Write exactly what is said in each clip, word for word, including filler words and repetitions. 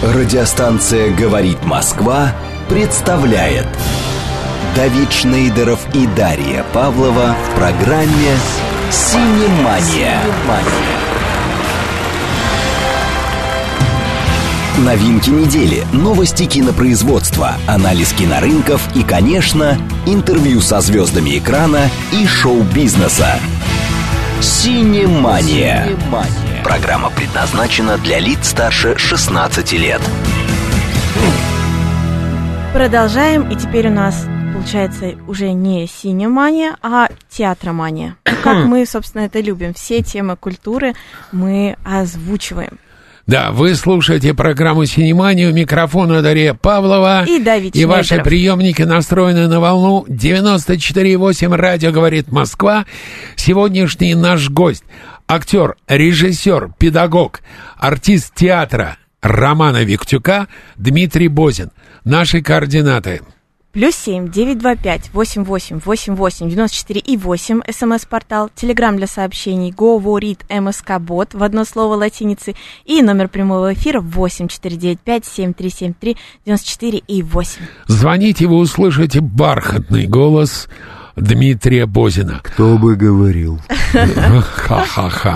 Радиостанция «Говорит Москва» представляет Давид Шнейдеров и Дарья Павлова в программе «Синемания». Новинки недели, новости кинопроизводства, анализ кинорынков и, конечно, интервью со звездами экрана и шоу-бизнеса. «Синемания». Программа предназначена для лиц старше шестнадцати лет. Продолжаем, и теперь у нас получается уже не синемания, а театромания. Как мы, собственно, это любим. Все темы культуры мы озвучиваем. Да, вы слушаете программу «Синемания», у микрофона Дарья Павлова. И Давид И Шнейдеров. Ваши приемники настроены на волну девяносто четыре и восемь «Радио говорит Москва». Сегодняшний наш гость — актер, режиссер, педагог, артист театра Романа Виктюка Дмитрий Бозин. Наши координаты. Плюс семь девять два пять восемь восемь восемь восемь девяносто четыре и восемь СМС-портал, телеграм для сообщений говорит МСК-бот в одно слово латиницей и номер прямого эфира восемь четыре девять пять семь три семь три девяносто четыре и восемь. Звоните, вы услышите бархатный голос Дмитрия Бозина. Кто бы говорил. Ха-ха-ха.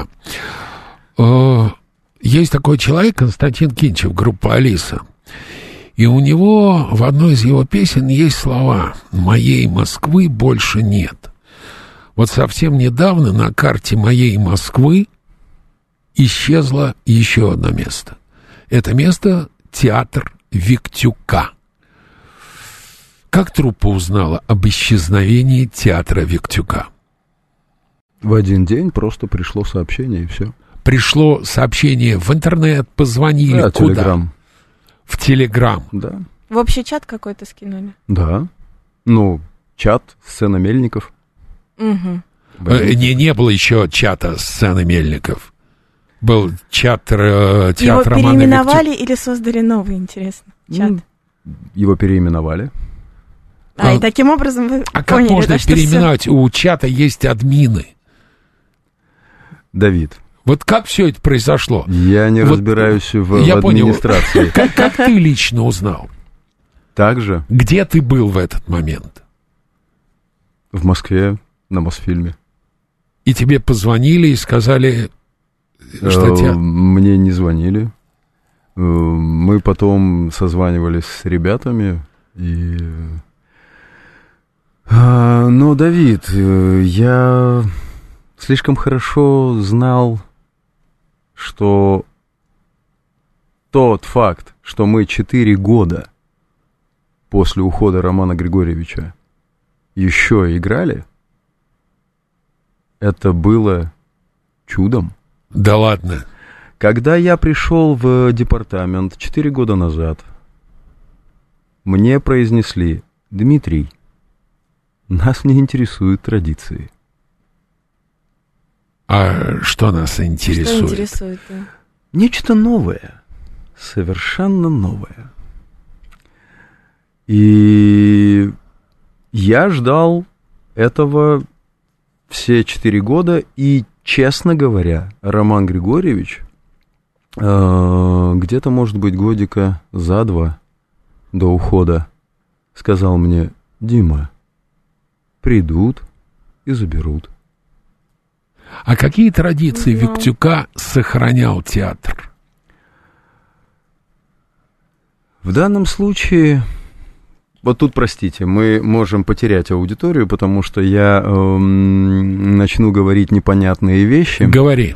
Есть такой человек, Константин Кинчев, группа «Алиса». И у него в одной из его песен есть слова «Моей Москвы больше нет». Вот совсем недавно на карте «Моей Москвы» исчезло еще одно место. Это место — театр Виктюка. Как труппа узнала об исчезновении театра Виктюка? В один день просто пришло сообщение, и все. Пришло сообщение в интернет, позвонили, Да, куда? телеграм. В Телеграм. Да. В общий чат какой-то скинули? Да. Ну, чат, сцена Мельников. Угу. Э, не, не было еще чата сцены Мельников. Был чат э, театра Его Романа переименовали Виктюка. или создали новый, интересно, чат? Ну, его переименовали. А, А, и таким образом вы а поняли, как можно да, что переименовать? всё? У чата есть админы. Давид, Вот как все это произошло? я не Вот разбираюсь в, я в понял. администрации. Как, как ты лично узнал? Также Где ты был в этот момент? в Москве на Мосфильме. И тебе позвонили и сказали, что Э, тебя... Мне не звонили. Э, Мы потом созванивались с ребятами. И... А, Но, Давид, э, я слишком хорошо знал, что тот факт, что мы четыре года после ухода Романа Григорьевича еще играли, это было чудом. Да ладно. Когда я пришел в департамент четыре года назад, мне произнесли: Дмитрий, нас не интересуют традиции. А что нас Что интересует? интересует, да? Нечто новое, совершенно новое. И я ждал этого все четыре года, и, честно говоря, Роман Григорьевич э, где-то, может быть, годика за два до ухода сказал мне: Дима, придут и заберут. А какие традиции Не знаю. Виктюка сохранял театр? В данном случае, вот тут, простите, мы можем потерять аудиторию, потому что я эм, начну говорить непонятные вещи. Говори.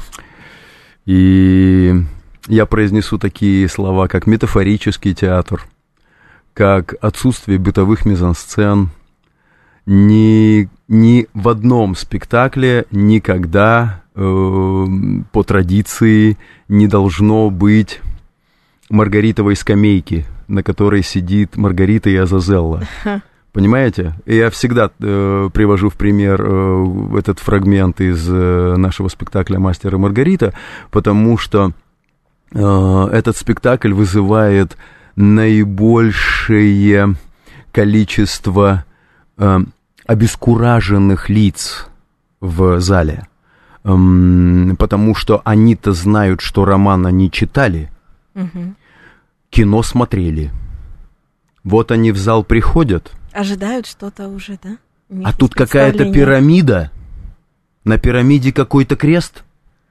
И я произнесу такие слова, как метафорический театр, как отсутствие бытовых мизансцен. Ни, ни в одном спектакле никогда э, по традиции не должно быть маргаритовой скамейки, на которой сидит Маргарита и Азазелла. Понимаете? Я всегда э, привожу в пример э, этот фрагмент из э, нашего спектакля «Мастер и Маргарита», потому что э, этот спектакль вызывает наибольшее количество э, обескураженных лиц в зале, э, потому что они-то знают, что роман они читали, Угу. кино смотрели. Вот они в зал приходят. Ожидают что-то уже, да? А тут какая-то пирамида. На пирамиде какой-то крест.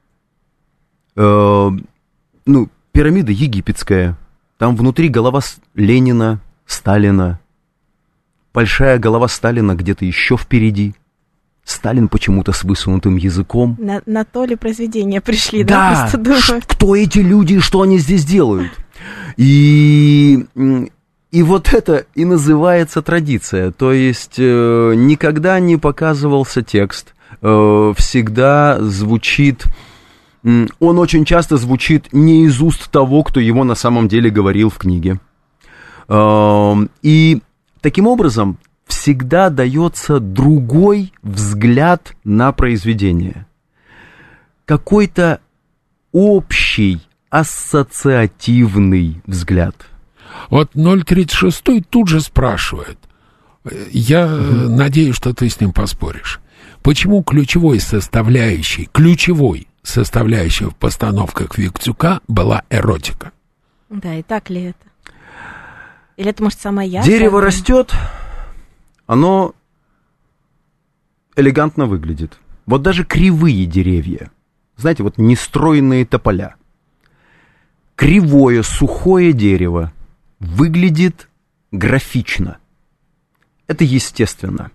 Э, ну, пирамида египетская. Там внутри голова Ленина, Сталина. Большая голова Сталина где-то еще впереди. Сталин почему-то с высунутым языком. На, на то ли произведения пришли, да? Да, Просто думаю. Кто эти люди и что они здесь делают? И, и вот это и называется традиция. То есть э, никогда не показывался текст. Э, всегда звучит... Э, он очень часто звучит не из уст того, кто его на самом деле говорил в книге. Э, и таким образом... всегда дается другой взгляд на произведение. Какой-то общий, ассоциативный взгляд. Вот ноль тридцать шесть тут же спрашивает. Я mm-hmm. надеюсь, что ты с ним поспоришь. Почему ключевой составляющей, ключевой составляющей в постановках Виктюка была эротика? Да, и так ли это? Или это, может, сама я? Дерево растет... Оно элегантно выглядит. Вот даже кривые деревья, знаете, вот нестройные тополя. Кривое, сухое дерево выглядит графично. Это естественно.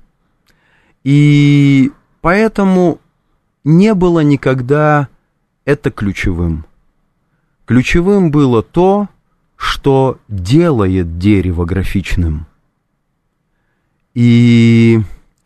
И поэтому не было никогда это ключевым. Ключевым было то, что делает дерево графичным. И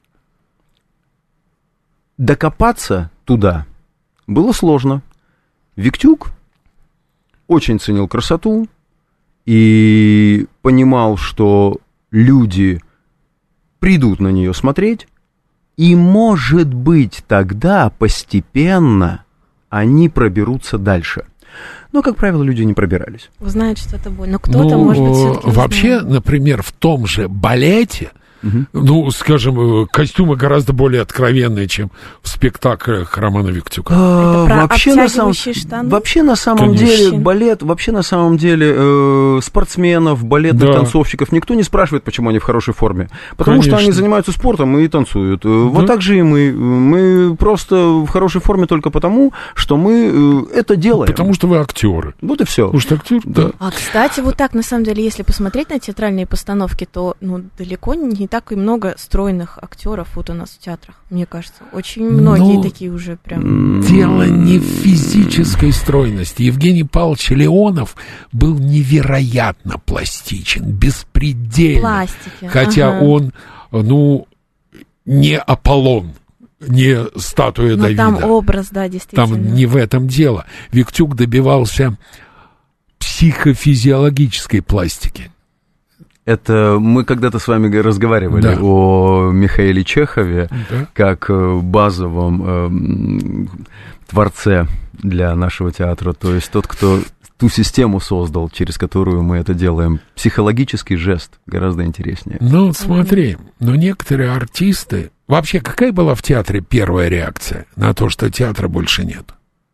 докопаться туда было сложно. Виктюк очень ценил красоту и понимал, что люди придут на нее смотреть, и, может быть, тогда постепенно они проберутся дальше. Но, как правило, люди не пробирались. Узнают, что это будет. Но кто-то, ну, может быть, все-таки вообще, узнает. Например, в том же балете, Угу. ну, скажем, костюмы гораздо более откровенные, чем в спектаклях Романа Виктюка. Это про вообще, на самом, штаны? вообще на самом Конечно. деле балет, вообще на самом деле э, спортсменов, балетных да. танцовщиков никто не спрашивает, почему они в хорошей форме. Потому Конечно. что они занимаются спортом и танцуют. Да. Вот так же и мы. Мы просто в хорошей форме только потому, что мы э, это делаем. Потому что вы актеры. Вот и все. Потому что актер, да. А, кстати, вот так, на самом деле, если посмотреть на театральные постановки, то ну, далеко не так и много стройных актеров вот у нас в театрах, мне кажется. Очень многие ну, такие уже прям... Дело не в физической стройности. Евгений Павлович Леонов был невероятно пластичен, беспредельно. Пластики. Хотя ага. он, ну, не Аполлон, не статуя Но Давида. Там образ, да, действительно. Там не в этом дело. Виктюк добивался психофизиологической пластики. Это мы когда-то с вами разговаривали да. о Михаиле Чехове да. как базовом э, творце для нашего театра. То есть тот, кто ту систему создал, через которую мы это делаем. Психологический жест гораздо интереснее. Ну, смотри, но некоторые артисты... Вообще, какая была в театре первая реакция на то, что театра больше нет?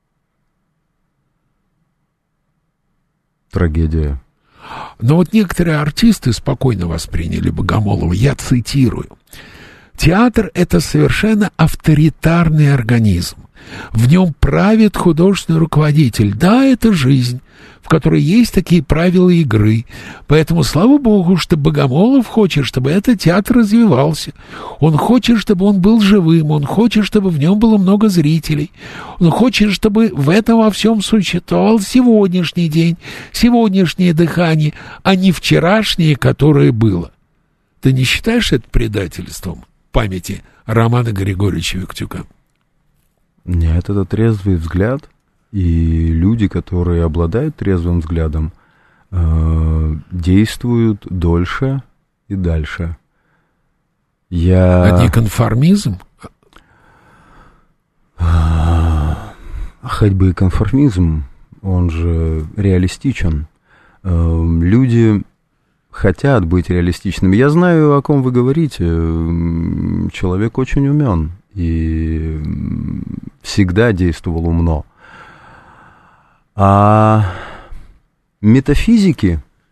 Трагедия. Но вот некоторые артисты спокойно восприняли Богомолова. Я цитирую. Театр — это совершенно авторитарный организм. В нем правит художественный руководитель. Да, это жизнь, в которой есть такие правила игры. Поэтому, слава богу, что Богомолов хочет, чтобы этот театр развивался. Он хочет, чтобы он был живым. Он хочет, чтобы в нем было много зрителей. Он хочет, чтобы в этом во всем существовал сегодняшний день, сегодняшнее дыхание, а не вчерашнее, которое было. Ты не считаешь это предательством памяти Романа Григорьевича Виктюка? Нет, это трезвый взгляд, и люди, которые обладают трезвым взглядом, э, действуют дольше и дальше. Я... А не конформизм? Хоть бы и конформизм, он же реалистичен. Э, люди хотят быть реалистичными. Я знаю, о ком вы говорите. Человек очень умен и всегда действовал умно. А метафизики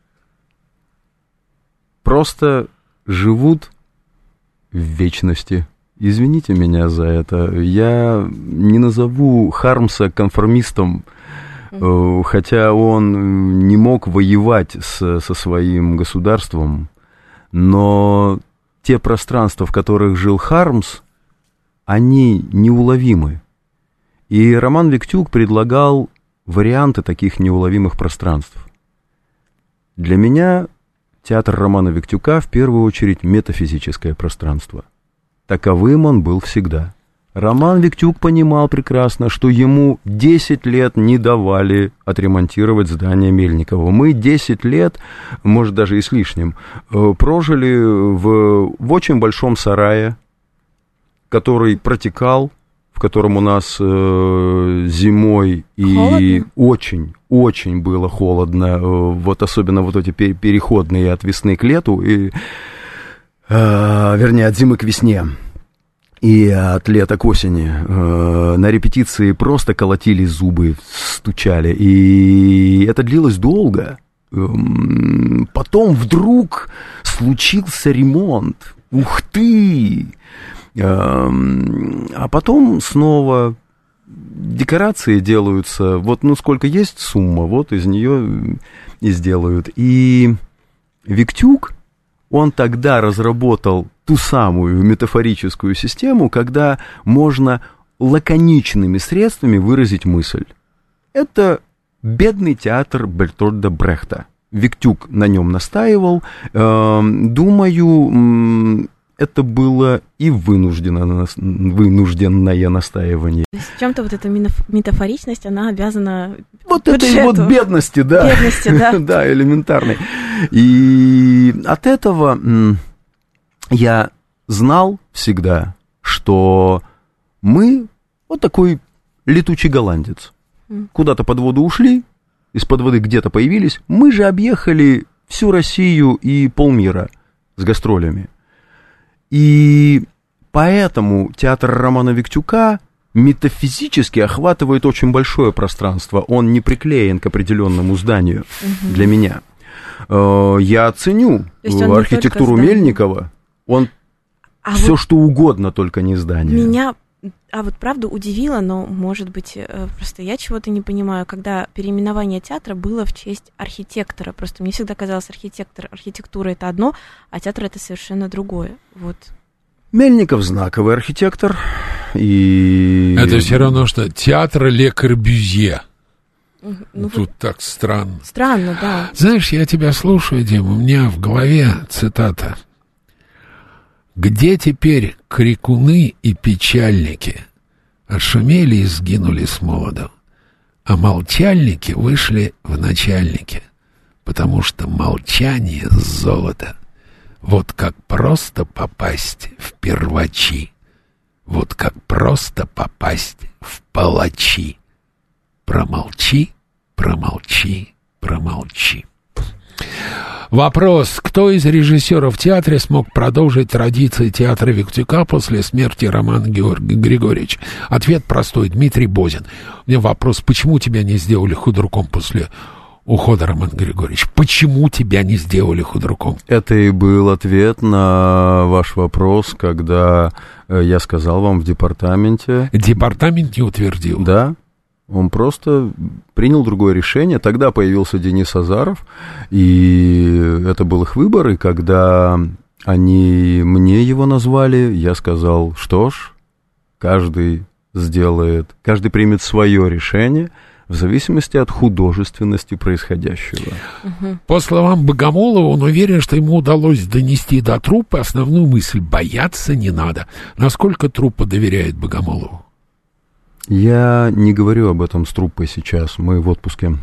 просто живут в вечности. Извините меня за это. Я не назову Хармса конформистом, mm-hmm. хотя он не мог воевать с, со своим государством, но те пространства, в которых жил Хармс, они неуловимы. И Роман Виктюк предлагал варианты таких неуловимых пространств. Для меня театр Романа Виктюка в первую очередь метафизическое пространство. Таковым он был всегда. Роман Виктюк понимал прекрасно, что ему десять лет не давали отремонтировать здание Мельникова. Мы десять лет, может даже и с лишним, прожили в, в очень большом сарае, который протекал, в котором у нас э, зимой и очень, очень было холодно, э, вот особенно вот эти переходные от весны к лету, и, э, вернее, от зимы к весне. И от лета к осени. Э, на репетиции просто колотили зубы, стучали. И это длилось долго. Э, потом вдруг случился ремонт. Ух ты! Э, а потом снова декорации делаются. Вот, ну, сколько есть сумма, вот из нее и сделают. И Виктюк, он тогда разработал ту самую метафорическую систему, когда можно лаконичными средствами выразить мысль. Это бедный театр Бертольда Брехта. Виктюк на нем настаивал. Думаю, это было и вынужденное, вынужденное настаивание. То есть в чем-то вот эта метафоричность, она обязана вот этой вот бедности, да. Бедности, да. Да, элементарной. И от этого я знал всегда, что мы вот такой летучий голландец. Куда-то под воду ушли, из-под воды где-то появились. Мы же объехали всю Россию и полмира с гастролями. И поэтому театр Романа Виктюка метафизически охватывает очень большое пространство. Он не приклеен к определенному зданию угу. для меня. Я ценю архитектуру Мельникова. Он а все вот что угодно, только не здание. Меня, а вот правда удивило, но, может быть, просто я чего-то не понимаю, когда переименование театра было в честь архитектора. Просто мне всегда казалось, архитектор, архитектура это одно, а театр это совершенно другое. Вот. Мельников знаковый архитектор. И... Это все равно, что театр Ле Корбюзье. Ну, Тут вот так странно. Странно, да. Знаешь, я тебя слушаю, Дима, у меня в голове цитата. «Где теперь крикуны и печальники? Отшумели и сгинули с молоду, а молчальники вышли в начальники, потому что молчание — золото. Вот как просто попасть в первачи, вот как просто попасть в палачи. Промолчи, промолчи, промолчи». Вопрос: кто из режиссеров в театре смог продолжить традиции театра Виктюка после смерти Романа Григорьевича? Ответ простой: Дмитрий Бозин. У меня вопрос: почему тебя не сделали худруком после ухода Романа Григорьевича? Почему тебя не сделали худруком? Это и был ответ на ваш вопрос, когда я сказал вам в департаменте. Департамент не утвердил? Да. Он просто принял другое решение. Тогда появился Денис Азаров, и это был их выбор. И когда они мне его назвали, я сказал: что ж, каждый сделает, каждый примет свое решение в зависимости от художественности происходящего. По словам Богомолова, он уверен, что ему удалось донести до труппы основную мысль: бояться не надо. Насколько труппа доверяет Богомолову? Я не говорю об этом с труппой сейчас, мы в отпуске.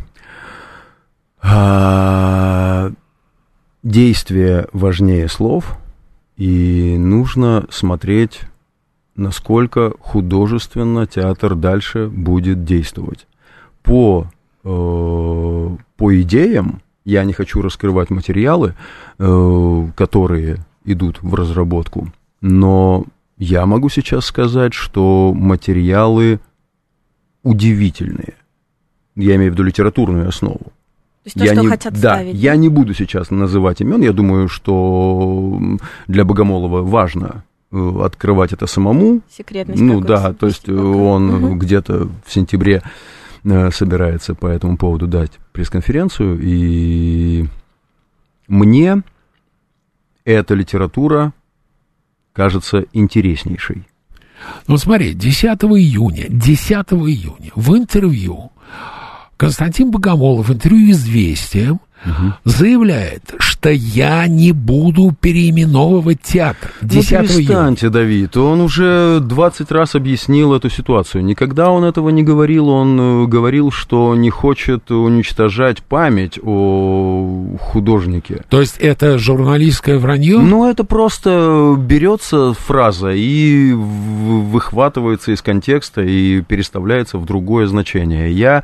А, действие важнее слов, и нужно смотреть, насколько художественно театр дальше будет действовать. По, э, по идеям, я не хочу раскрывать материалы, э, которые идут в разработку, но я могу сейчас сказать, что материалы удивительные. Я имею в виду литературную основу. есть то, я что не, хотят да, ставить. Я не буду сейчас называть имен. Я думаю, что для Богомолова важно открывать это самому. Секретность. Ну да, то есть пока. Он угу. где-то в сентябре собирается по этому поводу дать пресс-конференцию. И мне эта литература кажется интереснейшей. Ну смотри, десятого июня, десятого июня в интервью Константин Богомолов в интервью «Известиям» угу. заявляет, что я не буду переименовывать театр. десятого ну, перестаньте, июня. Давид, он уже двадцать раз объяснил эту ситуацию. Никогда он этого не говорил, он говорил, что не хочет уничтожать память о художнике. То есть это журналистское вранье? Ну, это просто берется фраза и выхватывается из контекста и переставляется в другое значение. Я...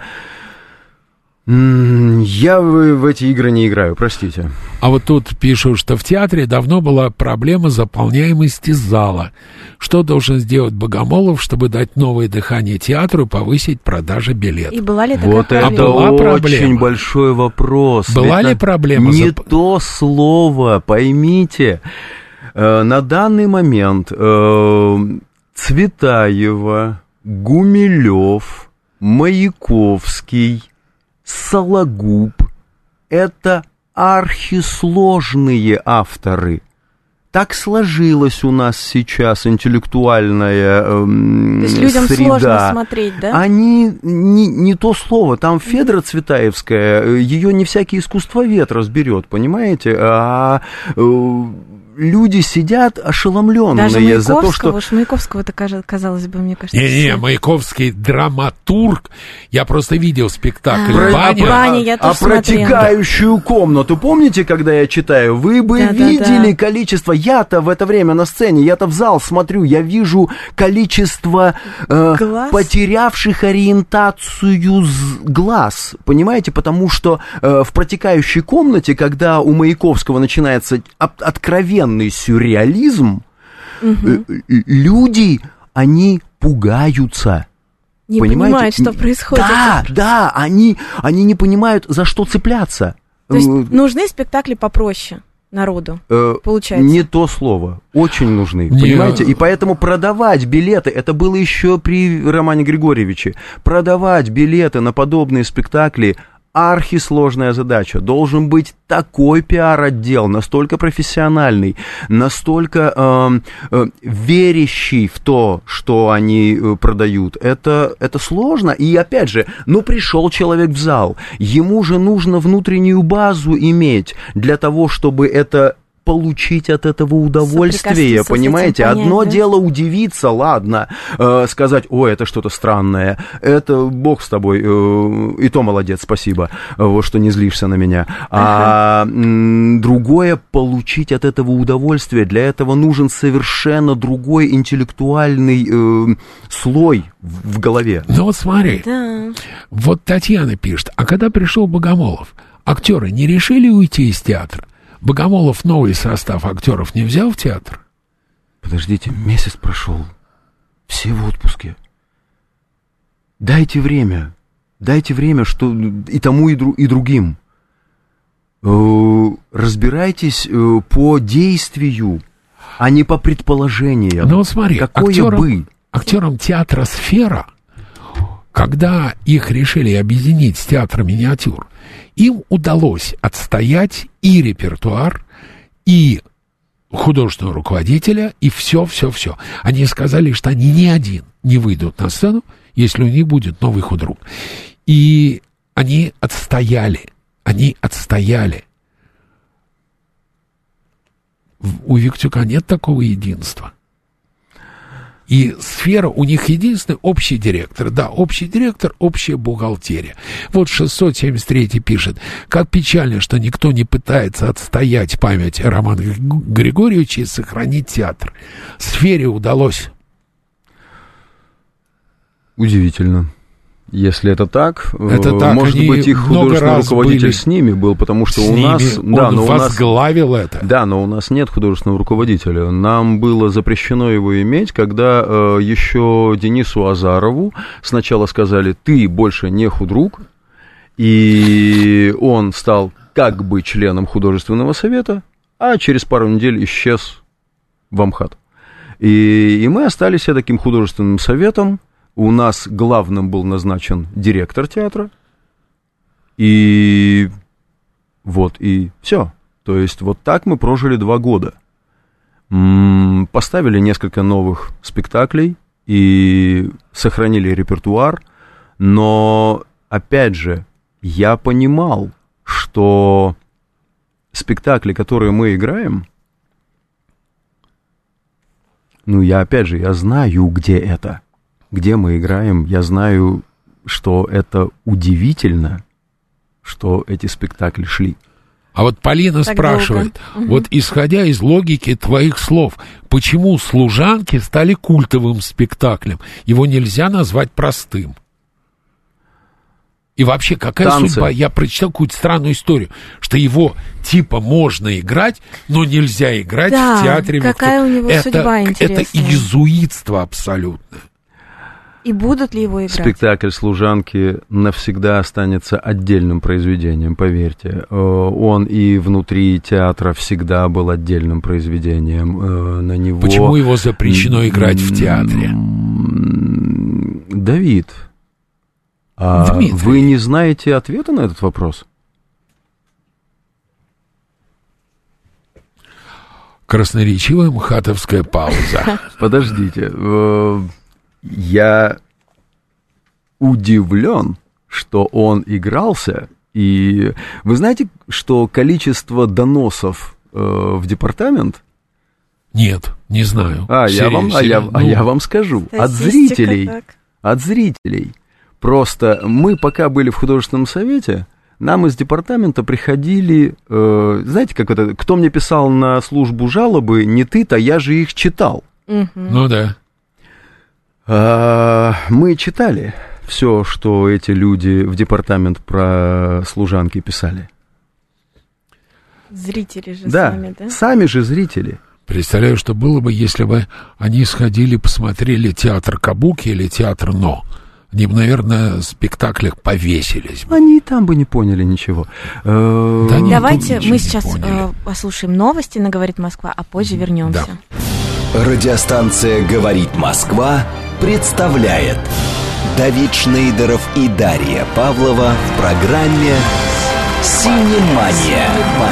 Я в эти игры не играю, простите. А вот тут пишут, что в театре давно была проблема заполняемости зала. Что должен сделать Богомолов, чтобы дать новое дыхание театру и повысить продажи билетов? И была ли такая вот проблема? это была очень проблема? большой вопрос. Была это ли проблема? Не Зап... то слово, поймите. Э, на данный момент э, Цветаева, Гумилев, Маяковский, Сологуб – это архисложные авторы. Так сложилась у нас сейчас интеллектуальная эм, То есть людям среда. Сложно смотреть, да? Они не, не то слово. Там Федра Цветаевская, ее не всякий искусствовед разберет, понимаете? А э, люди сидят ошеломленные Даже за то, что... Даже Маяковского-то, казалось бы, мне кажется... Не-не, Маяковский драматург. Я просто видел спектакль а, «Баня». А, Баня я тоже а протекающую комнату, помните, когда я читаю? Вы бы да, видели да, да. количество... Я-то в это время на сцене, я-то в зал смотрю, я вижу количество э, потерявших ориентацию глаз, понимаете? Потому что э, в протекающей комнате, когда у Маяковского начинается откровенный сюрреализм, угу. люди, они пугаются. Не понимаете? понимают, что происходит. Да, да, они, они не понимают, за что цепляться. То есть нужны спектакли попроще народу, э, получается? Не то слово. Очень нужны, не... понимаете? И поэтому продавать билеты, это было еще при Романе Григорьевиче, продавать билеты на подобные спектакли архисложная задача. Должен быть такой пиар-отдел, настолько профессиональный, настолько э, э, верящий в то, что они э, продают. Это, это сложно. И опять же, ну пришел человек в зал, ему же нужно внутреннюю базу иметь для того, чтобы это... получить от этого удовольствие, понимаете? Понять, одно да? дело дело удивиться, ладно, э, сказать, ой, это что-то странное, это бог с тобой, э, и то молодец, спасибо, э, что не злишься на меня. А ага. м, другое, получить от этого удовольствие, для этого нужен совершенно другой интеллектуальный э, слой в, в голове. Ну вот смотри, да. вот Татьяна пишет, а когда пришел Богомолов, актеры не решили уйти из театра? Богомолов новый состав актеров не взял в театр? Подождите, месяц прошел. Все в отпуске. Дайте время. Дайте время, что и тому, и, дру, и другим. Разбирайтесь по действию, а не по предположениям. Ну вот смотри, какое актерам, бы. актерам театра «Сфера», когда их решили объединить с театром «Миниатюр», им удалось отстоять и репертуар, и художественного руководителя, и все-все-все. Они сказали, что они ни один не выйдут на сцену, если у них будет новый худрук. И они отстояли, они отстояли. У Виктюка нет такого единства. И «Сфера», у них единственный общий директор. Да, общий директор, общая бухгалтерия. Вот шестьсот семьдесят третий пишет, как печально, что никто не пытается отстоять память Романа Григорьевича и сохранить театр. «Сфере» удалось. Удивительно. Если это так, это так, может быть, их художественный руководитель были с ними был, потому что с у нас... Ними. Да, он но возглавил у нас, это. Да, но у нас нет художественного руководителя. Нам было запрещено его иметь, когда э, еще Денису Азарову сначала сказали, ты больше не худрук, И он стал как бы членом художественного совета, а через пару недель исчез в Амхат. И, и мы остались таким художественным советом. У нас главным был назначен директор театра. И вот, и все. То есть вот так мы прожили два года. М-м, поставили несколько новых спектаклей и сохранили репертуар. Но, опять же, я понимал, что спектакли, которые мы играем, ну, я, опять же, я знаю, где это, где мы играем, я знаю, что это удивительно, что эти спектакли шли. А вот Полина так спрашивает, долго. Вот исходя из логики твоих слов, почему «Служанки» стали культовым спектаклем? Его нельзя назвать простым. И вообще, какая Танцы. Судьба? Я прочитал какую-то странную историю, что его типа можно играть, но нельзя играть да, в театре. Какая у него это, судьба интересная. Это иезуитство абсолютно. И будут ли его играть? Спектакль «Служанки» навсегда останется отдельным произведением, поверьте. Он и внутри театра всегда был отдельным произведением. На него... Почему его запрещено играть в театре? Давид, а вы не знаете ответа на этот вопрос? Красноречивая мхатовская пауза. Подождите. Я удивлен, что он игрался. И вы знаете, что количество доносов э, в департамент? Нет, не знаю. А, я вам, а, я, ну... а я вам скажу. От зрителей. Так. От зрителей. Просто мы, пока были в художественном совете, нам из департамента приходили, э, знаете, как это, кто мне писал на службу жалобы, не ты-то, я же их читал. Угу. Ну да. А, мы читали все, что эти люди в департамент про служанки писали. Зрители же да, сами, да? Сами же зрители. Представляю, что было бы, если бы они сходили, посмотрели театр Кабуки или театр Но. Они бы, наверное, в спектаклях повесились бы. Они и там бы не поняли ничего. Да, давайте мы сейчас э, послушаем новости на «Говорит Москва», а позже вернемся. Да. Радиостанция «Говорит Москва» представляет Давид Шнейдеров и Дарья Павлова в программе «Синемания».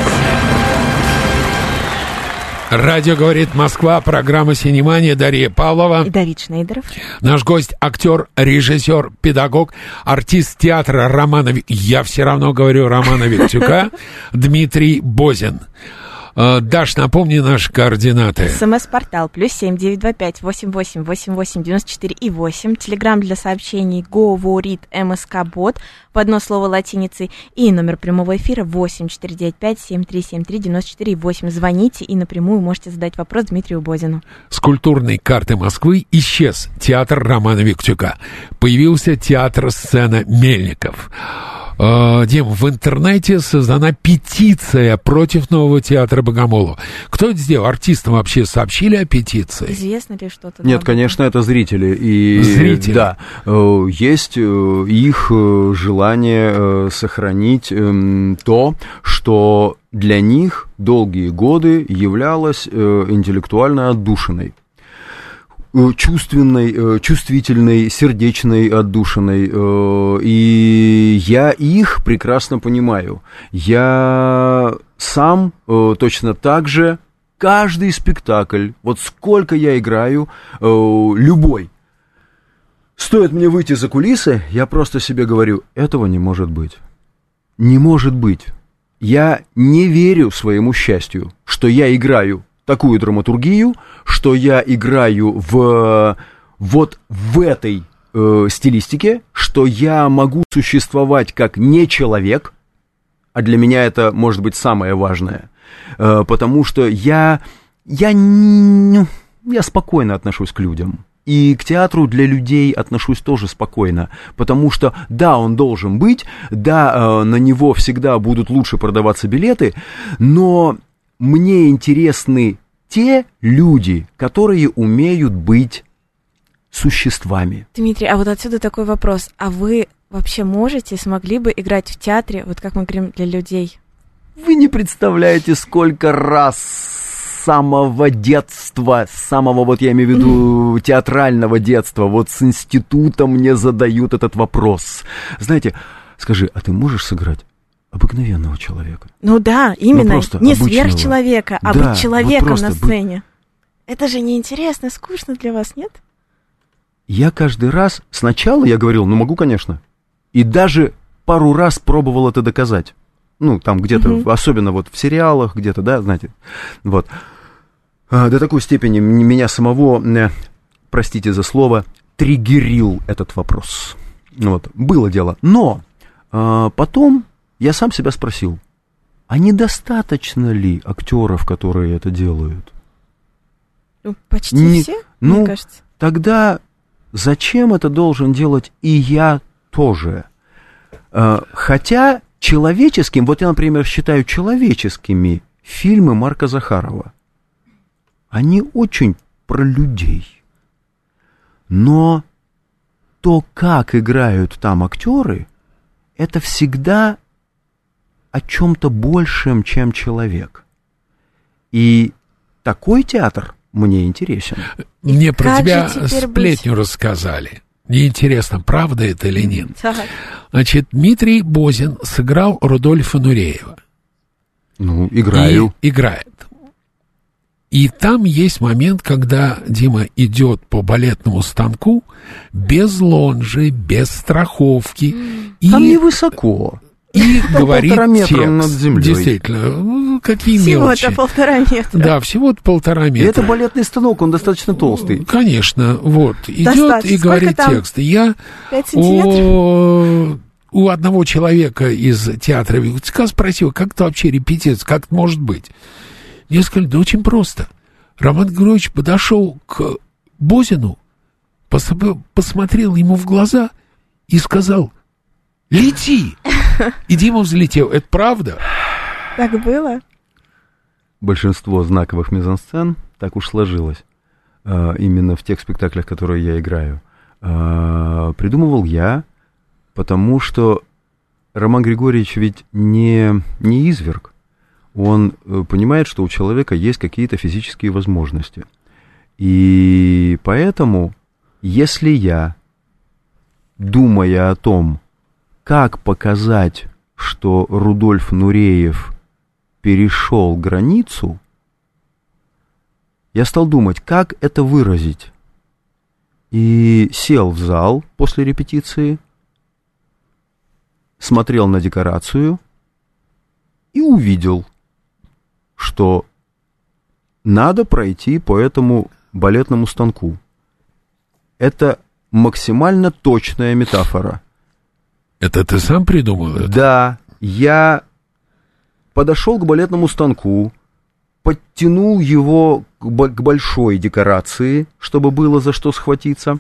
Радио «Говорит Москва», программа «Синемания», Дарья Павлова. И Давид Шнейдеров. Наш гость, актер, режиссер, педагог, артист театра Романа... Я все равно говорю Романа Виктюка, Дмитрий Бозин. Даш, напомни наши координаты. СМС-портал плюс семь девять два пять восемь восемь восемь восемь девяносто четыре и восемь. Телеграм для сообщений говорит МСК-бот в одно слово латиницей. И номер прямого эфира восемь четыре девять пять семь три семь три девяносто четыре и восемь. Звоните и напрямую можете задать вопрос Дмитрию Бозину. С культурной карты Москвы исчез театр Романа Виктюка. Появился театр-сцена Мельников. Дим, в интернете создана петиция против нового театра Богомолова. Кто это сделал? Артистам вообще сообщили о петиции? Известно ли что-то? Нет, конечно, это зрители. И, зрители? Да. Есть их желание сохранить то, что для них долгие годы являлось интеллектуально отдушиной. Чувственной, чувствительной, сердечной отдушиной. И я их прекрасно понимаю. Я сам точно так же каждый спектакль, вот сколько я играю, любой, стоит мне выйти за кулисы, я просто себе говорю, этого не может быть. Не может быть. Я не верю своему счастью, что я играю такую драматургию, что я играю в вот в этой э, стилистике, что я могу существовать как не человек, а для меня это может быть самое важное, э, потому что я, я, я спокойно отношусь к людям. И к театру для людей отношусь тоже спокойно, потому что, да, он должен быть, да, э, на него всегда будут лучше продаваться билеты, но мне интересны те люди, которые умеют быть существами. Дмитрий, а вот отсюда такой вопрос. А вы вообще можете, смогли бы играть в театре, вот как мы говорим, для людей? Вы не представляете, сколько раз с самого детства, с самого, вот я имею в виду, театрального детства, вот с института мне задают этот вопрос. Знаете, скажи, а ты можешь сыграть обыкновенного человека? Ну да, именно, ну, не обычного. Сверхчеловека, а да, быть человеком вот на быть... сцене. Это же неинтересно, скучно для вас, нет? Я каждый раз, сначала я говорил, ну могу, конечно, и даже пару раз пробовал это доказать. Ну, там где-то, uh-huh. особенно вот в сериалах, где-то, да, знаете, вот. А, до такой степени меня самого, э, простите за слово, триггерил этот вопрос. Вот, было дело. Но э, потом я сам себя спросил, а недостаточно ли актеров, которые это делают? Ну, почти Не, все, ну, мне кажется. Тогда зачем это должен делать и я тоже? Э, хотя человеческим, вот я, например, считаю человеческими фильмы Марка Захарова. Они очень про людей. Но то, как играют там актеры, это всегда о чем-то большем, чем человек. И такой театр мне интересен. Мне про как тебя быть? сплетню рассказали. Мне интересно, правда это или нет. Так. Значит, Дмитрий Бозин сыграл Рудольфа Нуреева. Ну, играю. И играет. И там есть момент, когда Дима идет по балетному станку без лонжи, без страховки. Там и... невысоко. И говорит полтора метра текст. над землей. Действительно, ну, какие Всего-то мелочи. полтора метра. Да, всего-то полтора метра. И это балетный станок, он достаточно толстый. Конечно, вот. Идет Достаточно. и говорит Сколько там? текст. И я Пять сантиметров? о, у одного человека из театра спросил, как это вообще репетиция, как это может быть? Мне сказали, да очень просто. Роман Григорьевич подошел к Бозину, пос- посмотрел ему в глаза и сказал, лети! И Дима взлетел. Это правда? Так было? Большинство знаковых мизансцен так уж сложилось. А, именно в тех спектаклях, которые я играю. А, придумывал я, потому что Роман Григорьевич ведь не, не изверг. Он понимает, что у человека есть какие-то физические возможности. И поэтому, если я, думая о том, как показать, что Рудольф Нуреев перешел границу, я стал думать, как это выразить. И сел в зал после репетиции, смотрел на декорацию и увидел, что надо пройти по этому балетному станку. Это максимально точная метафора. Это ты сам придумал? Это? Да, я подошел к балетному станку, подтянул его к большой декорации, чтобы было за что схватиться,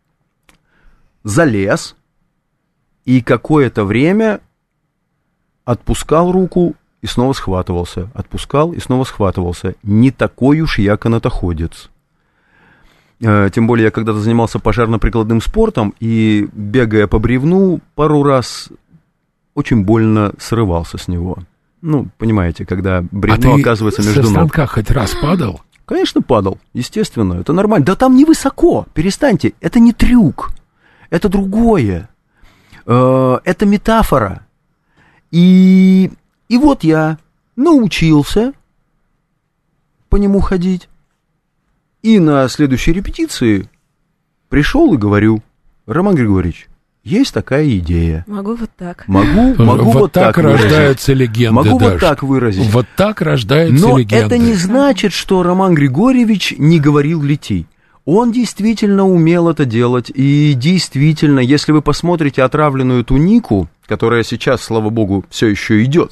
залез и какое-то время отпускал руку и снова схватывался, отпускал и снова схватывался. Не такой уж я канатоходец. Тем более я когда-то занимался пожарно-прикладным спортом и, бегая по бревну, пару раз очень больно срывался с него. Ну, понимаете, когда бревно а оказывается между ног. А ты со станка ног. хоть раз падал? Конечно, падал, естественно, это нормально. Да там невысоко, перестаньте, это не трюк, это другое. Это метафора. И, и вот я научился по нему ходить. И на следующей репетиции пришел и говорю, Роман Григорьевич, есть такая идея. Могу вот так. Могу, могу вот, вот так, так рождаются выразить. легенды. Могу даже. вот так выразить. Вот так рождаются Но легенды. это не значит, что Роман Григорьевич не говорил «лети». Он действительно умел это делать. И действительно, если вы посмотрите «Отравленную тунику», которая сейчас, слава богу, все еще идет,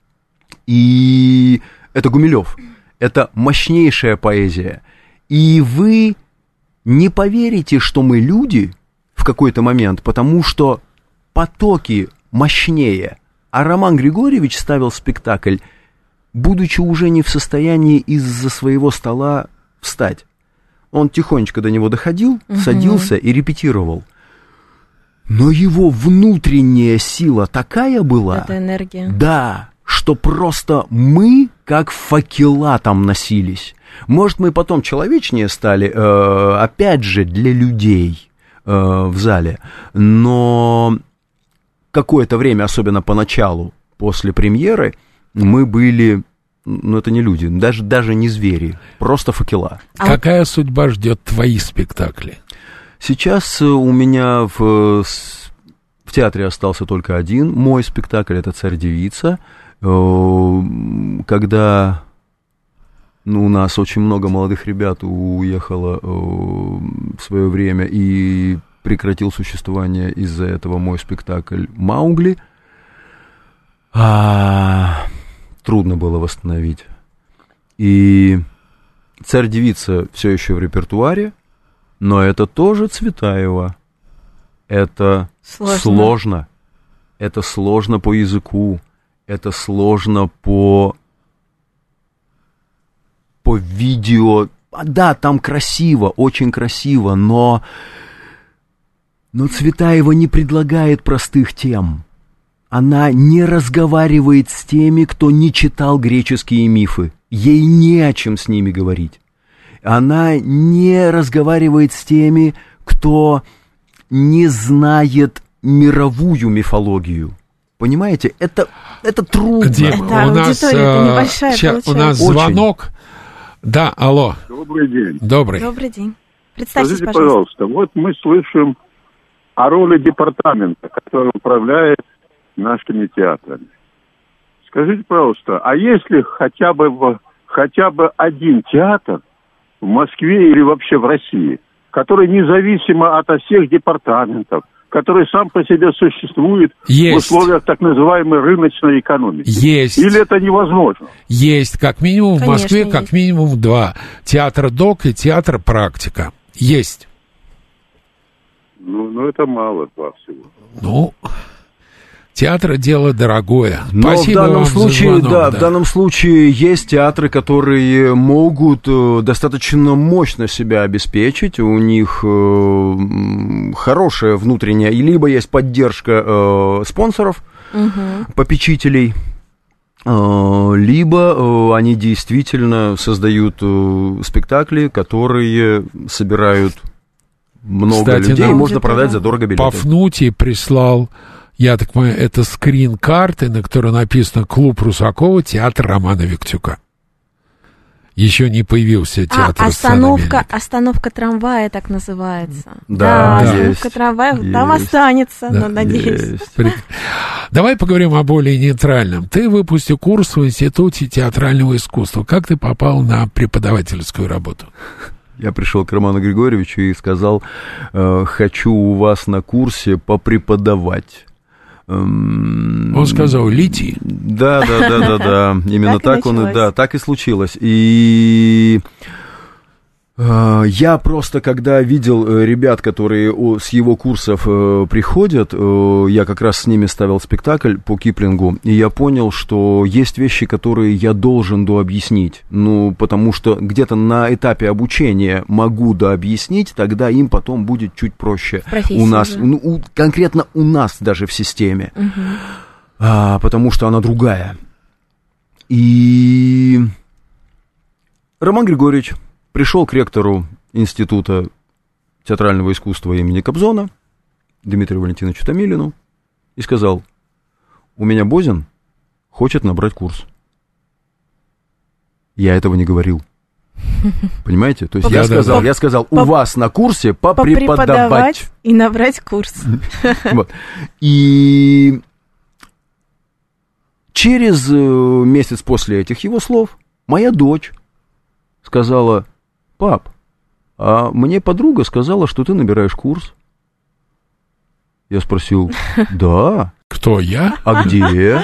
и это Гумилев, это мощнейшая поэзия. И вы не поверите, что мы люди в какой-то момент, потому что потоки мощнее. А Роман Григорьевич ставил спектакль, будучи уже не в состоянии из-за своего стола встать. Он тихонечко до него доходил, угу. садился и репетировал. Но его внутренняя сила такая была... Это энергия. Да, что просто мы как факела там носились. Может, мы потом человечнее стали, э, опять же, для людей э, в зале. Но какое-то время, особенно поначалу, после премьеры, мы были... Ну, это не люди, даже, даже не звери, просто факела. А какая вот... судьба ждет твои спектакли? Сейчас у меня в, в театре остался только один мой спектакль, это «Царь-девица». Когда ну, у нас очень много молодых ребят уехало в свое время и прекратил существование из-за этого мой спектакль «Маугли», а, трудно было восстановить. И «Царь-девица» все еще в репертуаре, но это тоже Цветаева. Это сложно. сложно. Это сложно по языку. Это сложно по, по видео. Да, там красиво, очень красиво, но, но Цветаева не предлагает простых тем. Она не разговаривает с теми, кто не читал греческие мифы. Ей не о чем с ними говорить. Она не разговаривает с теми, кто не знает мировую мифологию. Понимаете, это, это трудно. Дим, это у нас, небольшая, ща, у нас звонок. Да, алло. Добрый день. Добрый. Добрый день. Представьтесь, Скажите, пожалуйста. пожалуйста, вот мы слышим о роли департамента, который управляет нашими театрами. Скажите, пожалуйста, а если хотя бы, хотя бы один театр в Москве или вообще в России, который независимо от всех департаментов, который сам по себе существует Есть. в условиях так называемой рыночной экономики? Есть. Или это невозможно? Есть, как минимум в Конечно, Москве, есть. как минимум два. Театр ДОК и театр Практика. Есть. Ну, ну это мало, два всего. Ну, театр дело дорогое. Но Спасибо в данном вам случае, за звонок, да, да. в данном случае есть театры, которые могут э, достаточно мощно себя обеспечить. У них э, хорошая внутренняя, и либо есть поддержка э, спонсоров, Угу. попечителей, э, либо э, они действительно создают э, спектакли, которые собирают много Кстати, людей, и нам можно продать за дорого билеты. Пафнутий прислал, я так понимаю, это скрин-карты, на которой написано «Клуб Русакова, театр Романа Виктюка». Еще не появился театр А, остановка, «Сцена остановка трамвая так называется. Да, да есть, остановка трамвая там есть. останется, Да, но, надеюсь. Есть. При- Давай поговорим о более нейтральном. Ты выпустил курс в Институте театрального искусства. Как ты попал на преподавательскую работу? Я пришел к Роману Григорьевичу и сказал, э, хочу у вас на курсе попреподавать. Эм, Он сказал, лети. Да, да, да, да, да. Именно Так и так он и началось. да, так и случилось. И э, я просто, когда видел э, ребят, которые о, с его курсов э, приходят, э, я как раз с ними ставил спектакль по Киплингу, и я понял, что есть вещи, которые я должен дообъяснить. Ну, потому что где-то на этапе обучения могу дообъяснить, тогда им потом будет чуть проще. Профессия, У нас, да. ну, у- конкретно у нас даже в системе. Угу. А, потому что она другая. И Роман Григорьевич пришел к ректору Института театрального искусства имени Кобзона, Дмитрию Валентиновичу Томилину, и сказал, у меня Бозин хочет набрать курс. Я этого не говорил. Понимаете? То есть я Да, да, сказал, да. я сказал, у Поп- вас на курсе попреподавать. Попреподавать и набрать курс. Вот. И через э, месяц после этих его слов моя дочь сказала, пап, а мне подруга сказала, что ты набираешь курс. Я спросил, да, Кто, я? а где?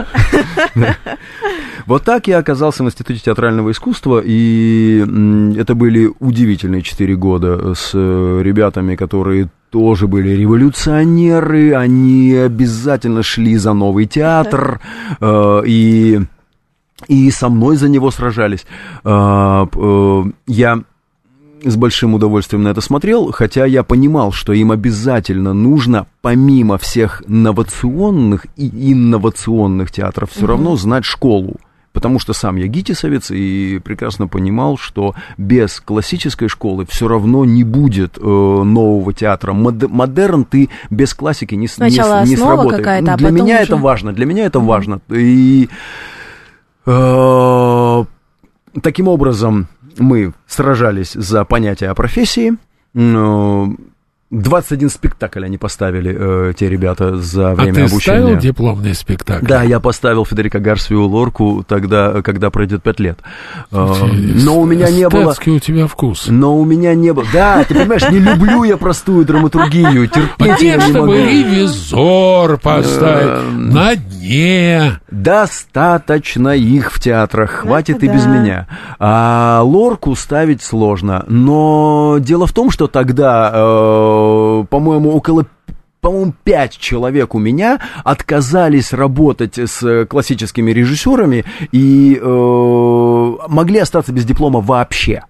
Вот так я оказался в Институте театрального искусства, и м, это были удивительные четыре года с э, ребятами, которые тоже были революционеры, они обязательно шли за новый театр, э, и, и со мной за него сражались. Э, э, я с большим удовольствием на это смотрел, хотя я понимал, что им обязательно нужно, помимо всех новационных и инновационных театров, все угу. равно знать школу. Потому что сам я гитисовец и прекрасно понимал, что без классической школы все равно не будет э, нового театра. Мод, модерн ты без классики не, Сначала не, не сработаешь. Сначала а Для меня уже... это важно, для меня это mm-hmm. важно. И э, таким образом мы сражались за понятие о профессии. Э, двадцать один спектакль они поставили, э, те ребята, за время обучения. А ты обучения. ставил дипломный спектакль? Да, я поставил Федерико Гарсию Лорку тогда, когда пройдет пять лет. Интересно. Но у меня не было... Статский у тебя вкус. Но у меня не было... Да, ты понимаешь, не люблю я простую драматургию, терпеть я не могу. Ревизор поставить на дне. Достаточно их в театрах, хватит и без меня. А Лорку ставить сложно. Но дело в том, что тогда... по-моему, около, по-моему, пять человек у меня отказались работать с классическими режиссерами и э, могли остаться без диплома вообще.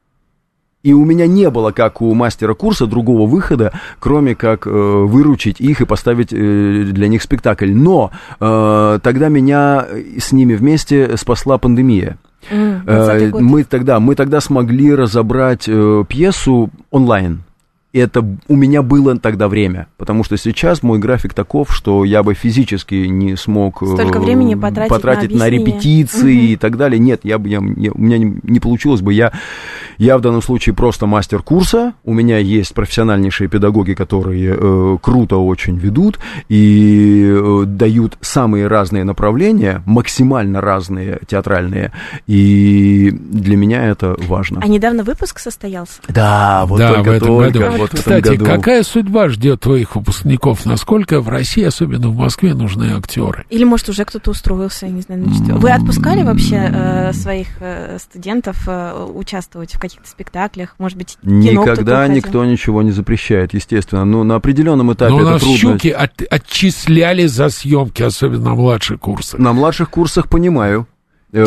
И у меня не было, как у мастера курса, другого выхода, кроме как э, выручить их и поставить э, для них спектакль. Но э, тогда меня с ними вместе спасла пандемия. Mm, э, мы, тогда, мы тогда смогли разобрать э, пьесу онлайн. Это у меня было тогда время, потому что сейчас мой график таков, что я бы физически не смог столько времени потратить, потратить на, на репетиции угу. и так далее. Нет, я, я, я, у меня не, не получилось бы. Я, я в данном случае просто мастер курса. У меня есть профессиональнейшие педагоги, которые э, круто очень ведут и э, дают самые разные направления, максимально разные театральные. И для меня это важно. А недавно выпуск состоялся? Да, вот да, только в этом только. году. Вот Кстати, какая судьба ждет твоих выпускников? Насколько в России, особенно в Москве, нужны актеры? Или, может, уже кто-то устроился, я не знаю, на четвёрку. Вы отпускали вообще э, своих э, студентов э, участвовать в каких-то спектаклях? Может быть, кино никогда никто ничего не запрещает, естественно. Но на определенном этапе Но это у нас трудно. щуки от, отчисляли за съемки, особенно на младших курсах. На младших курсах понимаю. И...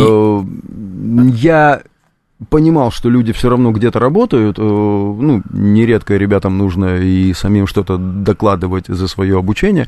Я... понимал, что люди все равно где-то работают, ну, нередко ребятам нужно и самим что-то докладывать за свое обучение,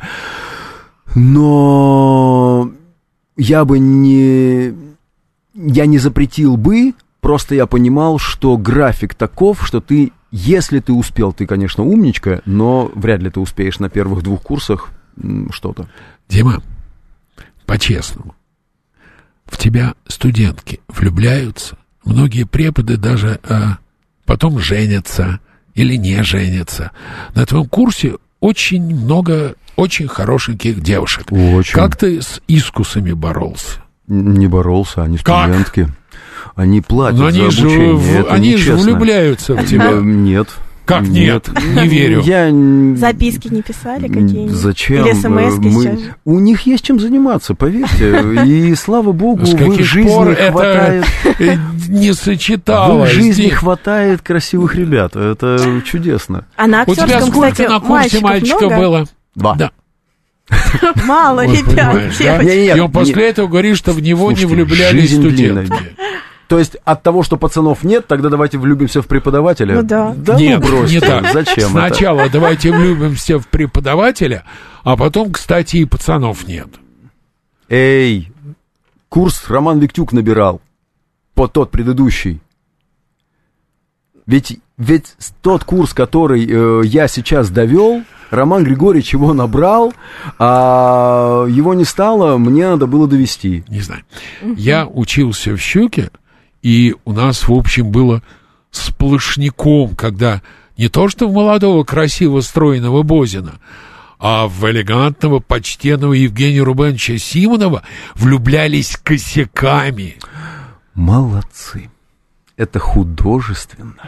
но я бы не, я не запретил бы, просто я понимал, что график таков, что ты, если ты успел, ты, конечно, умничка, но вряд ли ты успеешь на первых двух курсах что-то. Дима, по-честному, в тебя студентки влюбляются? Многие преподы даже а, потом женятся или не женятся. На твоем курсе очень много очень хорошеньких девушек. Очень. Как ты с искусами боролся? Не боролся, они студентки. Как? Они платят Но они за обучение. Же, это они нечестно. же влюбляются в тебя. Нет. Как нет? нет? Не верю. Я... Записки не писали какие-нибудь? Зачем? Или смс-ки Мы... сейчас? У них есть чем заниматься, поверьте. И, слава богу, в их жизни хватает... не сочеталось. В их жизни хватает красивых ребят. Это чудесно. А на актерском, У тебя сколько кстати, на курсе мальчиков было? Два. Да. Мало, ребят. И он после этого говорит, что в него не влюблялись студенты. То есть от того, что пацанов нет, тогда давайте влюбимся в преподавателя? Ну да. Да нет, ну бросьте. Не так. Зачем Сначала это? давайте влюбимся в преподавателя, а потом, кстати, и пацанов нет. Эй, курс Роман Виктюк набирал, по тот предыдущий. Ведь, ведь тот курс, который э, я сейчас довел, Роман Григорьевич его набрал, а его не стало, мне надо было довести. Не знаю. Я учился в «Щуке», и у нас, в общем, было сплошняком, когда не то что в молодого, красиво стройного Бозина, а в элегантного, почтенного Евгения Рубеновича Симонова влюблялись косяками. Молодцы. Это художественно.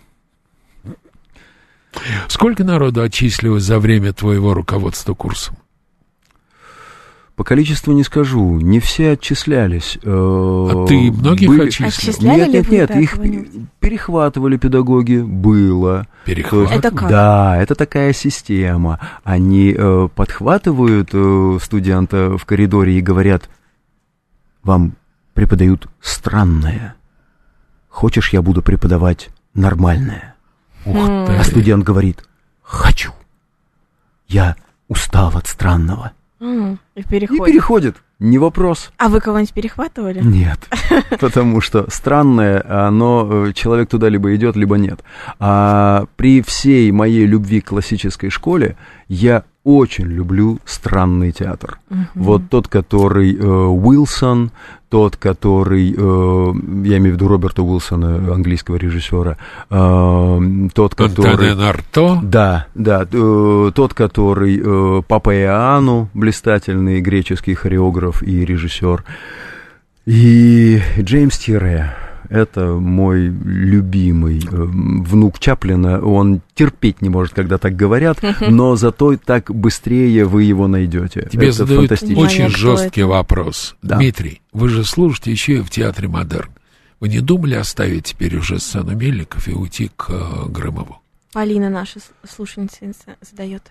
Сколько народу отчислилось за время твоего руководства курсом? По количеству не скажу, не все отчислялись. А ты многих Были... отчислил? Отчисляли нет, нет, ли нет, их перехватывали педагоги, было. Перехватывали? Это как? Да, это такая система. Они э, подхватывают э, студента в коридоре и говорят: вам преподают странное. Хочешь, я буду преподавать нормальное. Ух М. ты. А студент говорит, хочу. Я устал от странного. М, И И переходит. переходит. Не вопрос. А вы кого-нибудь перехватывали? Нет, потому что странное, оно, э, человек туда либо идет, либо нет. А при всей моей любви к классической школе я очень люблю странный театр. Мгм. Вот тот, который э, Уилсон, тот, который, э, я имею в виду Роберта Уилсона, английского режиссера, э, тот, который... Антонен Арто. Да, да, э, тот, который э, Папа Иоанну, блистательный греческий хореограф и режиссер, и Джеймс Тире. Это мой любимый э, внук Чаплина. Он терпеть не может, когда так говорят, но зато так быстрее вы его найдете. Тебе это задают фантастично. Понимаю, очень кто жесткий это. вопрос. Да. Дмитрий, вы же служите еще и в театре «Модерн». Вы не думали оставить теперь уже сцену Мельников и уйти к э, Грымову? Полина, наша с- слушательница, задает.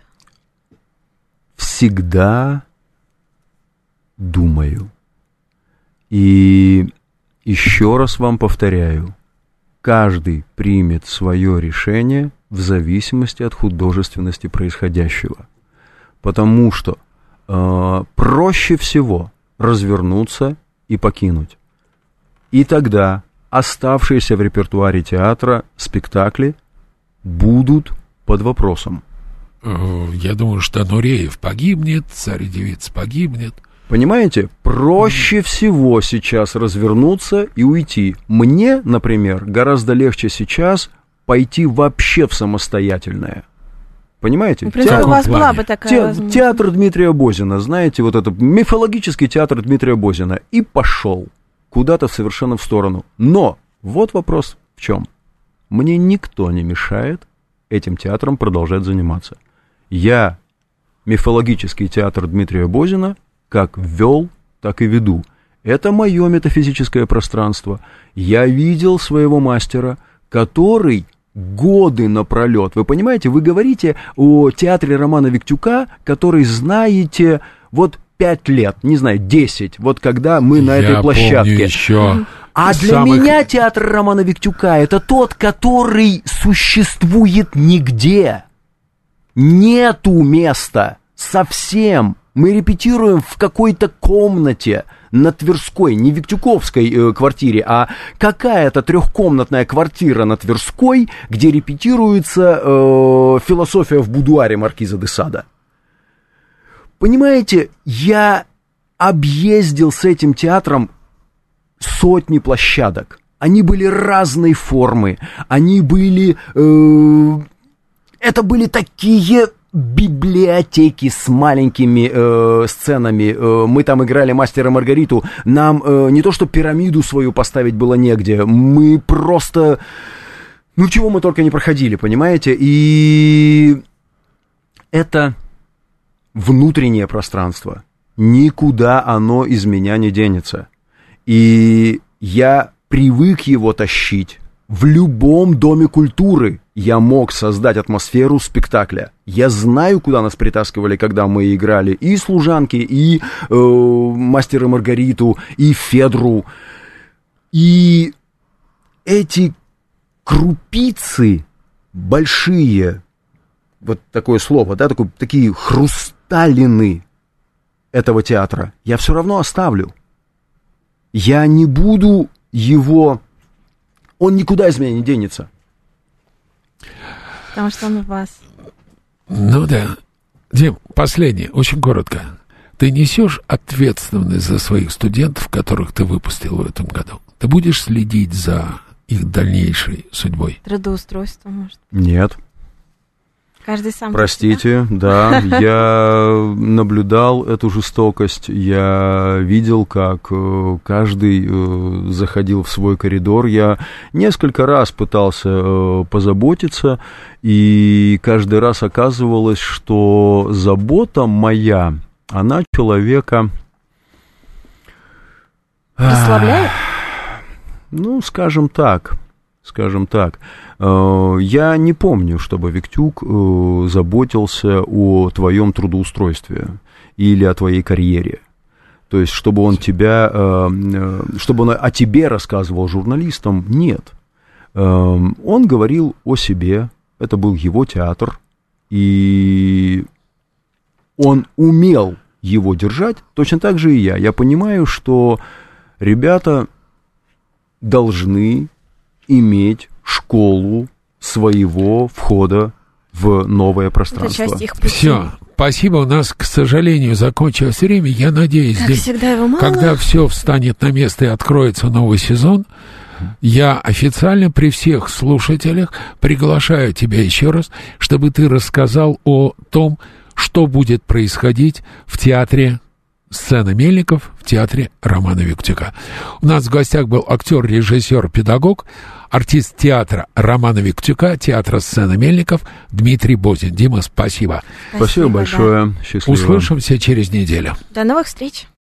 Всегда думаю. И еще раз вам повторяю, каждый примет свое решение в зависимости от художественности происходящего. Потому что э, проще всего развернуться и покинуть. И тогда оставшиеся в репертуаре театра спектакли будут под вопросом. Э, Я думаю, что Нуреев погибнет, царь и девица погибнет. Понимаете, проще всего сейчас развернуться и уйти. Мне, например, гораздо легче сейчас пойти вообще в самостоятельное. Понимаете? В принципе, Театр- у вас была плане? бы такая Те- возможность. театр Дмитрия Бозина, знаете, вот этот мифологический театр Дмитрия Бозина. И пошел куда-то совершенно в сторону. Но вот вопрос в чем. Мне никто не мешает этим театром продолжать заниматься. Я мифологический театр Дмитрия Бозина как ввел, так и веду. Это мое метафизическое пространство. Я видел своего мастера, который годы напролет. Вы понимаете, вы говорите о театре Романа Виктюка, который знаете вот пять лет, не знаю, десять, вот когда мы на Я этой площадке. помню еще А для самых- меня театр Романа Виктюка это тот, который существует нигде. Нету места совсем. Мы репетируем в какой-то комнате на Тверской, не Виктюковской э, квартире, а какая-то трехкомнатная квартира на Тверской, где репетируется э, философия в будуаре маркиза де Сада. Понимаете, я объездил с этим театром сотни площадок. Они были разной формы, они были... Э, это были такие... библиотеки с маленькими э, сценами. Э, мы там играли «Мастера и Маргариту». Нам э, не то что пирамиду свою поставить было негде. Мы просто... Ну, чего мы только не проходили, понимаете? И это внутреннее пространство. Никуда оно из меня не денется. И я привык его тащить. В любом доме культуры я мог создать атмосферу спектакля. Я знаю, куда нас притаскивали, когда мы играли и «Служанки», и э, «Мастера и Маргариту», и «Федру». И эти крупицы большие, вот такое слово, да, такое, такие хрусталины этого театра, я все равно оставлю. Я не буду его... Он никуда из меня не денется. Потому что он у вас. Ну да. Дим, последнее, очень коротко. Ты несешь ответственность за своих студентов, которых ты выпустил в этом году? Ты будешь следить за их дальнейшей судьбой? Трудоустройство, может. Нет. Каждый сам. Простите, да, я наблюдал эту жестокость, я видел, как э, каждый э, заходил в свой коридор, я несколько раз пытался э, позаботиться, и каждый раз оказывалось, что забота моя, она человека... Расслабляет? Ну, скажем так, скажем так, э, я не помню, чтобы Виктюк э, заботился о твоем трудоустройстве или о твоей карьере. То есть, чтобы он тебя, э, э, чтобы он о тебе рассказывал журналистам, нет. Он говорил о себе, это был его театр, и он умел его держать, точно так же и я. Я понимаю, что ребята должны иметь школу своего входа в новое пространство. Это часть их пути. Все. Спасибо, у нас, к сожалению, закончилось время. Я надеюсь, как здесь, всегда, его мало. Когда все встанет на место и откроется новый сезон, я официально при всех слушателях приглашаю тебя еще раз, чтобы ты рассказал о том, что будет происходить в театре «Сцена Мельников», в театре Романа Виктюка. У нас в гостях был актер, режиссер, педагог, артист театра Романа Виктюка, театра «Сцена Мельников» Дмитрий Бозин. Дима, спасибо. Спасибо, спасибо большое. Да. Счастливо. Услышимся через неделю. До новых встреч.